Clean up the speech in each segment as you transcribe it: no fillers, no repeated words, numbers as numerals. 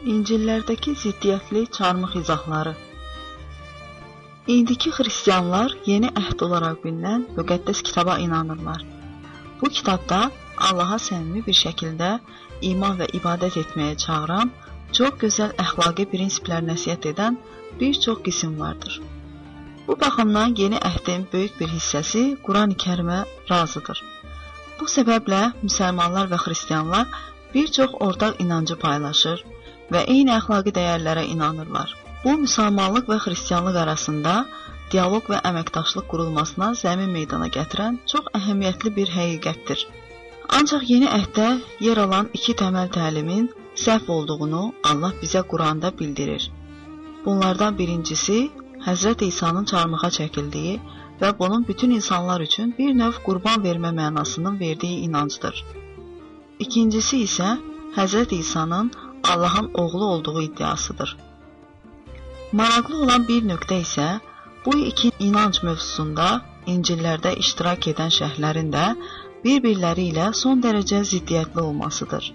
İncillərdəki ziddiyyətli çarmıx izahları. İndiki xristianlar yeni əhd olaraq bilinən müqəddəs kitaba inanırlar. Bu kitabda Allaha səmimi bir şəkildə iman və ibadət etməyə çağıran, çox gözəl əxlaqi prinsiplər nəsihət edən bir çox qism vardır. Bu baxımdan yeni əhdin böyük bir hissəsi Qurani-Kərimə razıdır. Bu səbəblə müsəlmanlar və xristianlar bir çox ortaq inancı paylaşır və eyni əxlaqi dəyərlərə inanırlar. Bu, müsəlmanlıq və xristianlıq arasında dialoq və əməkdaşlıq qurulmasına zəmin meydana gətirən çox əhəmiyyətli bir həqiqətdir. Ancaq yeni əhddə yer alan iki təməl təlimin səhv olduğunu Allah bizə Quranda bildirir. Bunlardan birincisi, Həzrət İsa'nın çarmıxa çəkildiyi və bunun bütün insanlar üçün bir növ qurban vermə mənasının verdiyi inancdır. İkincisi isə Həzrət İsa'nın Allahın oğlu olduğu iddiasıdır. Maraqlı olan bir nöqtə isə bu iki inanc mövzusunda İncillərdə iştirak edən şərhlərin də bir-birləri ilə son dərəcə ziddiyyətli olmasıdır.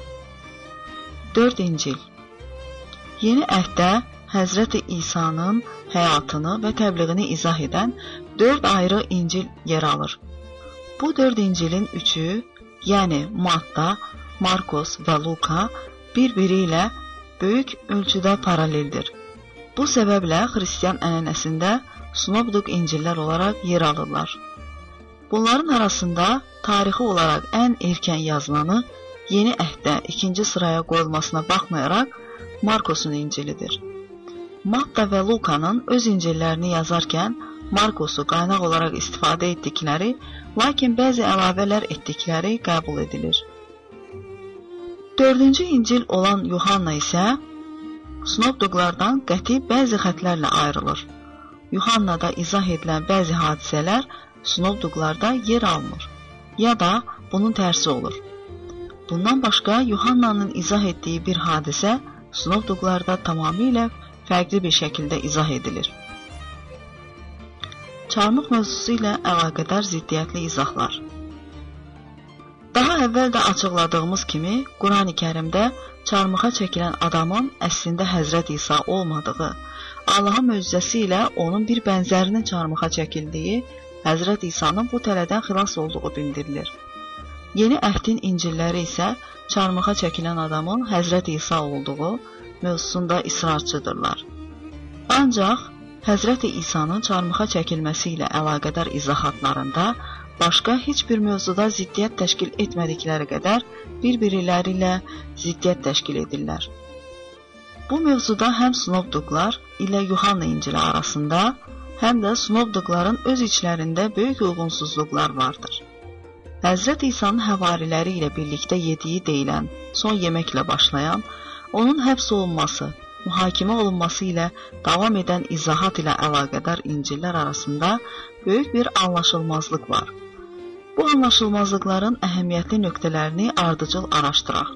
4 İncil. Yeni əhddə Həzrət İsa'nın həyatını və təbliğini izah edən 4 ayrı İncil yer alır. Bu 4 İncilin üçü, yəni Matta, Markos və Luka bir-biri ilə böyük ölçüdə paraleldir. Bu səbəblə xristian ənənəsində sinoptik İncillər olaraq yer alırlar. Bunların arasında tarixi olaraq ən erkən yazılanı yeni əhdə ikinci sıraya qoyulmasına baxmayaraq Markosun İncilidir. Matta və Lukanın öz İncillərini yazarkən Markosu qaynaq olaraq istifadə etdikləri, lakin bəzi əlavələr etdikləri qəbul edilir. 4-cü İncil olan Yuhanna isə sinoptiklardan qəti bəzi xətlərlə ayrılır. Yuhannada izah edilən bəzi hadisələr sinoptiklarda yer almır, ya da bunun tərsi olur. Bundan başqa Yuhannanın izah etdiyi bir hadisə sinoptiklarda tamamilə fərqli bir şəkildə izah edilir. Çarmıx mövzusu ilə əlaqədar ziddiyyətli izahlar. Daha əvvəl də açıqladığımız kimi, Qurani-Kərimdə çarmıxa çəkilən adamın əslində Həzrət İsa olmadığı, Allahın möcüzəsi ilə onun bir bənzərinin çarmıxa çəkildiyi, Həzrət İsa'nın bu tələdən xilas olduğu bildirilir. Yeni əhdin İncilləri isə çarmıxa çəkilən adamın Həzrət İsa olduğu mövzusunda israrçıdırlar. Ancaq Həzrət İsa'nın çarmıxa çəkilməsi ilə əlaqədar izahatlarında başqa heç bir mövzuda ziddiyyət təşkil etmədikləri qədər bir-biriləri ilə ziddiyyət təşkil edirlər. Bu mövzuda həm sinoptiklar ilə Yuhanna İncili arasında, həm də sinoptikların öz içlərində böyük uyğunsuzluqlar vardır. Həzrət İsa'nın həvariləri ilə birlikdə yediyi deyilən son yeməklə başlayan, onun həbs olunması, mühakimə olunması ilə davam edən izahat ilə əlaqədar İncillər arasında böyük bir anlaşılmazlıq var. Bu anlaşılmazlıqların əhəmiyyətli nöqtələrini ardıcıl araşdıraq.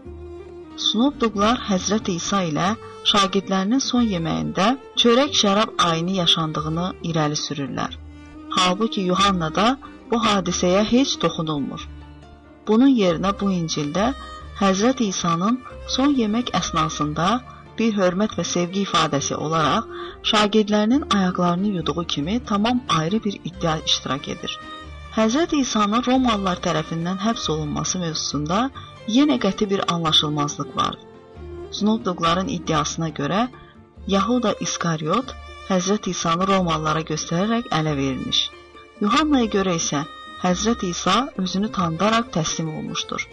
Sinoptiklar Həzrət İsa ilə şagirdlərinin son yeməyində çörək şərab ayini yaşandığını irəli sürürlər. Halbuki Yuhannada bu hadisəyə heç toxunulmur. Bunun yerinə bu İncildə Həzrət İsa'nın son yemək əsnasında bir hörmət və sevgi ifadəsi olaraq şagirdlərinin ayaqlarını yuduğu kimi tamam ayrı bir iddia iştirak edir. Həzrət İsa'nın Romalılar tərəfindən həbs olunması mövzusunda yenə qəti bir anlaşılmazlıq var. Sinoptikların iddiasına görə Yahuda İskariot Həzrət İsa'nı Romalılara göstərərək ələ verilmiş. Yuhannaya görə isə Həzrət İsa özünü tanıdaraq təslim olmuşdur.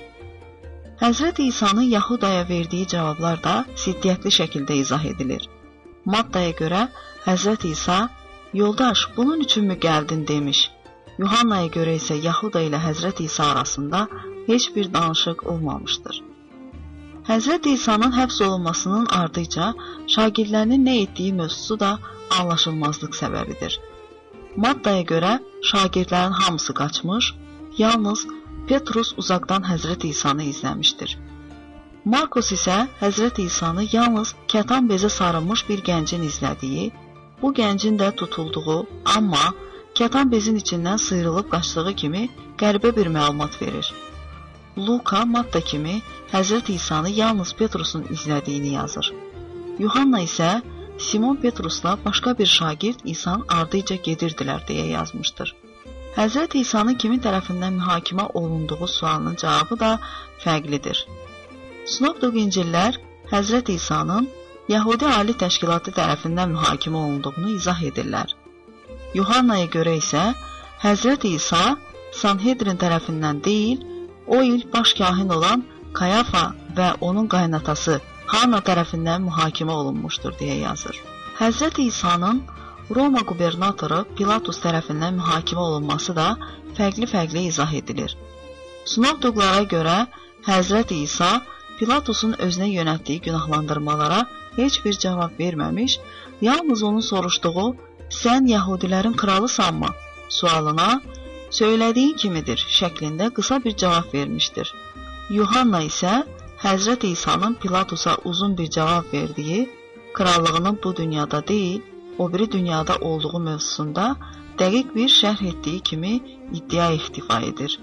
Həzrət İsa'nın Yahudaya verdiyi cavablar da ziddiyyətli şəkildə izah edilir. Mattaya görə Həzrət İsa, "Yoldaş, bunun üçünmü gəldin?" demiş. Yuhannaya görə isə Yahuda ilə Həzrət İsa arasında heç bir danışıq olmamışdır. Həzrət İsa'nın həbs olunmasının ardıca şagirdlərinin nə etdiyi mövzusu da anlaşılmazlıq səbəbidir. Mattaya görə şagirdlərin hamısı qaçmış, yalnız Petrus uzaqdan Həzrət İsa'nı izləmişdir. Markos isə Həzrət İsa'nı yalnız kətan bezə sarılmış bir gəncin izlədiyi, bu gəncin də tutulduğu, amma kətan bezin içindən sıyrılıb qaçdığı kimi qəribə bir məlumat verir. Luka, Matta kimi Həzrət İsanı yalnız Petrusun izlədiyini yazır. Yuhanna isə Simon Petrusla başqa bir şagird İsa'nın ardınca gedirdilər deyə yazmışdır. Həzrət İsa'nın kimin tərəfindən mühakimə olunduğu sualının cavabı da fərqlidir. Sinoptik İncillər Həzrət İsa'nın Yəhudi Ali Təşkilatı tərəfindən mühakimə olunduğunu izah edirlər. Yuhannaya görə isə Həzrət İsa Sanhedrin tərəfindən deyil, o il baş kahin olan Kayafa və onun qaynatası Hanna tərəfindən mühakimə olunmuşdur deyə yazır. Həzrət İsa'nın Roma qubernatoru Pilatus tərəfindən mühakimə olunması da fərqli-fərqli izah edilir. Sinoptiklara görə Həzrət İsa Pilatusun özünə yönəltdiyi günahlandırmalara heç bir cavab verməmiş, yalnız onun soruşduğu "Sən Yəhudilərin kralısanmı?" sualına "Söylədiyin kimidir" şəklində qısa bir cavab vermişdir. Yuhanna isə Həzrət İsa'nın Pilatusa uzun bir cavab verdiyi, krallığının bu dünyada deyil, o biri dünyada olduğu mövzusunda dəqiq bir şərh etdiyi kimi iddia ihtiva edir.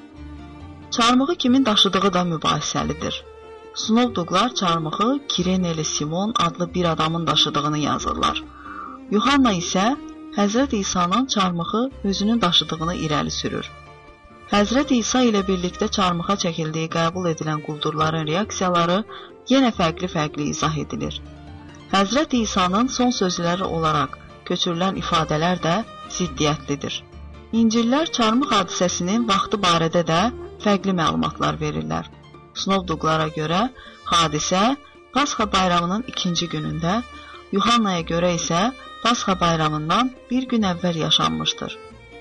Çarmığı kimin daşıdığı da mübahisəlidir. Sinoptiklar çarmığı Kireneli Simon adlı bir adamın daşıdığını yazırlar. Yuhanna isə Həzrət İsa'nın çarmığı özünün daşıdığını irəli sürür. Həzrət İsa ilə birlikdə çarmıxa çəkildiyi qəbul edilən quldurların reaksiyaları yenə fərqli-fərqli izah edilir. Həzrət İsa'nın son sözləri olaraq köçürülən ifadələr də ziddiyyətlidir. İncillər çarmıx hadisəsinin vaxtı barədə də fərqli məlumatlar verirlər. Sinoptiklara görə hadisə Pasxa bayramının ikinci günündə, Yuhannaya görə isə Pasxa bayramından bir gün əvvəl yaşanmışdır.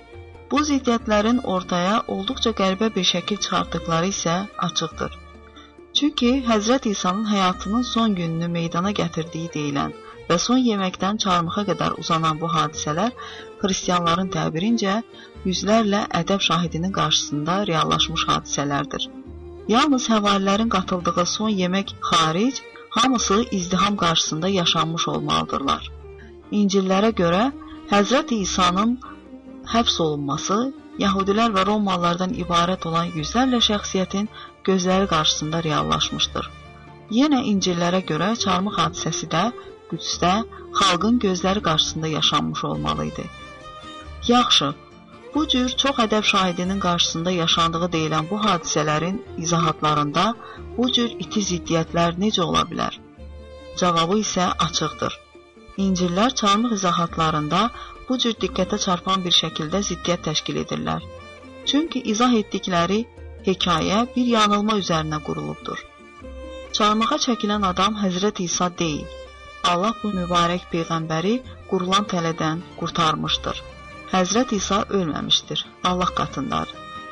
Bu ziddiyyətlərin ortaya olduqca qəribə bir şəkil çıxartdıqları isə açıqdır. Çünki Həzrət İsa'nın həyatının son gününü meydana gətirdiyi deyilən və son yeməkdən çarmıxa qədər uzanan bu hadisələr xristianların təbirincə yüzlərlə ədəb şahidinin qarşısında reallaşmış hadisələrdir. Yalnız həvarilərin qatıldığı son yemək xaric, hamısı izdiham qarşısında yaşanmış olmalıdırlar. İncillərə görə Həzrət İsa'nın həbs olunması, Yəhudilər və Romalılardan ibarət olan yüzlərlə şəxsiyyətin gözləri qarşısında reallaşmışdır. Yenə İncillərə görə çarmıx hadisəsi də Qüdsdə xalqın gözləri qarşısında yaşanmış olmalıydı. Yaxşı, bu cür çox ədəb şahidinin qarşısında yaşandığı deyilən bu hadisələrin izahatlarında bu cür iti ziddiyyətlər necə ola bilər? Cavabı isə açıqdır. İncillər çarmıx izahatlarında bu cür diqqətə çarpan bir şəkildə ziddiyyət təşkil edirlər. Çünki izah etdikləri hekayə bir yanılma üzərinə qurulubdur. Çarmıxa çəkilən adam Həzrət İsa deyil. Allah bu mübarək peyğəmbəri qurulan tələdən qurtarmışdır. Həzrət İsa ölməmişdir, Allah qatındadır.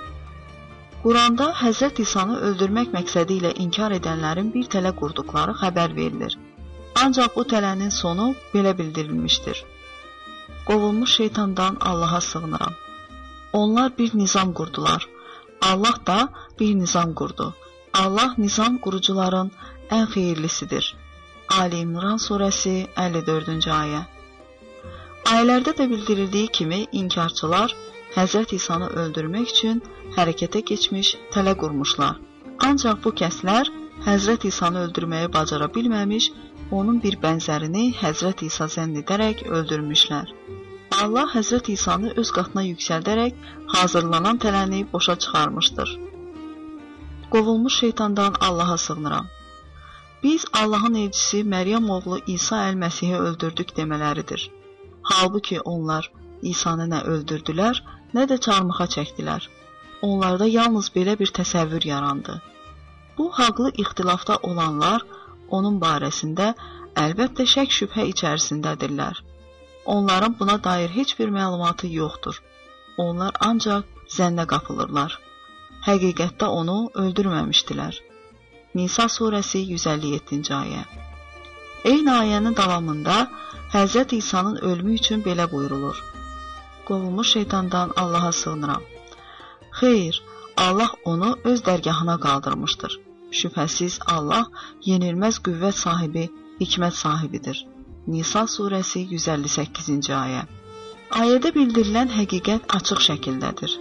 Quranda Həzrət İsanı öldürmək məqsədi ilə inkar edənlərin bir tələ qurduqları xəbər verilir. Ancaq bu tələnin sonu belə bildirilmişdir. Qovulmuş şeytandan Allaha sığınıram. Onlar bir nizam qurdular. Allah da bir nizam qurdu. Allah nizam qurucuların ən xeyirlisidir. Ali İmran surəsi 54-cü ayə. Ayələrdə də bildirildiyi kimi inkarçılar Həzrət İsanı öldürmək üçün hərəkətə keçmiş, tələ qurmuşlar. Ancaq bu kəslər Həzrət İsanı öldürməyi bacara bilməmiş, onun bir bənzərini Həzrət İsa zənn edərək öldürmüşlər. Allah Həzrət İsanı öz qatına yüksəldərək hazırlanan tələni boşa çıxarmışdır. Qovulmuş şeytandan Allaha sığınıram. Biz Allahın elçisi Məryəm oğlu İsa əl-Məsihi öldürdük demələridir. Halbuki onlar İsanı nə öldürdülər, nə də çarmıxa çəkdilər. Onlarda yalnız belə bir təsəvvür yarandı. Bu haqlı ixtilafda olanlar onun barəsində əlbəttə şək-şübhə içərisindədirlər. Onların buna dair heç bir məlumatı yoxdur. Onlar ancaq zənnə qapılırlar. Həqiqətdə onu öldürməmişdilər. Nisa surəsi 157-ci ayə. Eyni ayənin davamında Həzrət İsa'nın ölümü üçün belə buyurulur. Qovulmuş şeytandan Allaha sığınıram. Xeyr, Allah onu öz dərgahına qaldırmışdır. Şübhəsiz Allah yenilməz qüvvət sahibi, hikmət sahibidir. Nisa surəsi 158-ci ayə. Ayədə bildirilən həqiqət açıq şəkildədir.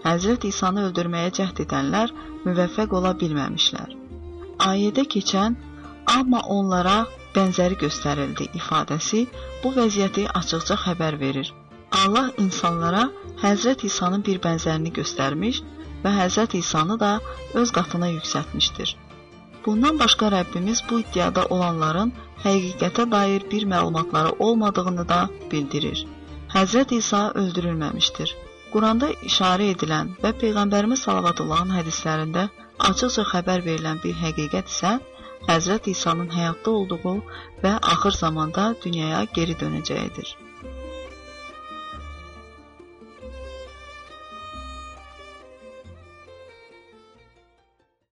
Həzrət İsanı öldürməyə cəhd edənlər müvəffəq ola bilməmişlər. Ayədə keçən "amma onlara bənzəri göstərildi" ifadəsi bu vəziyyəti açıqca xəbər verir. Allah insanlara Həzrət İsanın bir bənzərini göstərmiş və Həzrət İsanı da öz qatına yüksəltmişdir. Bundan başqa Rəbbimiz bu iddiada olanların həqiqətə dair bir məlumatları olmadığını da bildirir. Həzrət İsa öldürülməmişdir. Quranda işarə edilən və Peyğəmbərimiz Salavatıllahın hədislərində açıqca xəbər verilən bir həqiqət isə Həzrət İsa'nın həyatda olduğu və axır zamanda dünyaya geri dönəcəyidir.